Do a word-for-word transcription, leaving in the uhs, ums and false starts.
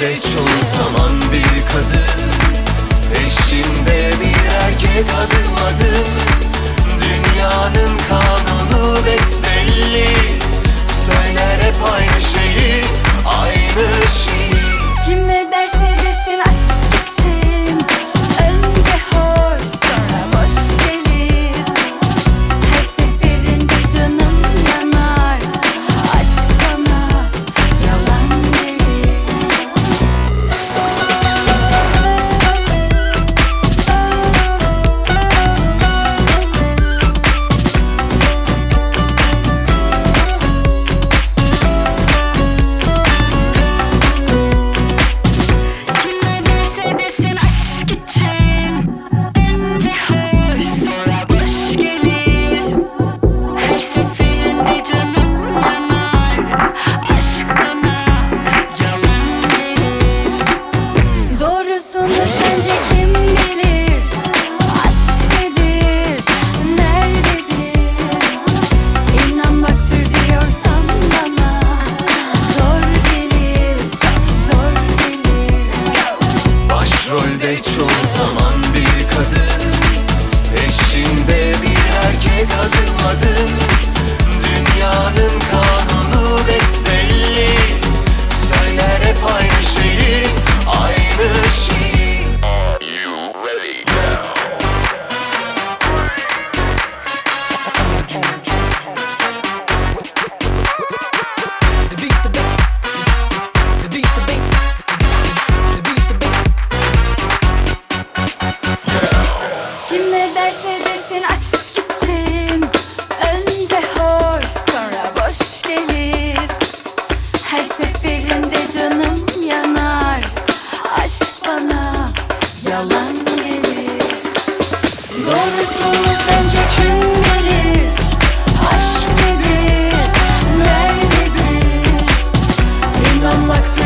Başrolde çoğu zaman bir kadın, peşinde bir erkek adım adım. Dünyanın kanunu besbelli, söyler hep aynı şeyi, aynı şeyi. Kim ne derse desin aşk için, önce hoş sonra boş gelir. Her seferinde canım yanar, aşk bana yalan gelir. Doğrusunu sence kim bilir? Aşk nedir? Nerededir? İnan baktır diyorsan bana, zor gelir, çok zor gelir. Başrolde çoğu zaman bir kadın, peşinde bir erkek adım adım. Dünyanın kanunu besbelli, söyler hep aynı şeyi, aynı şeyi. Kim ne derse desin aşk için, önce hoş sonra boş gelir. Her seferinde canım yanar, aşk bana yalan gelir. Doğrusunu sence kim bilir? Aşk nedir? Nerededir? İnan baktır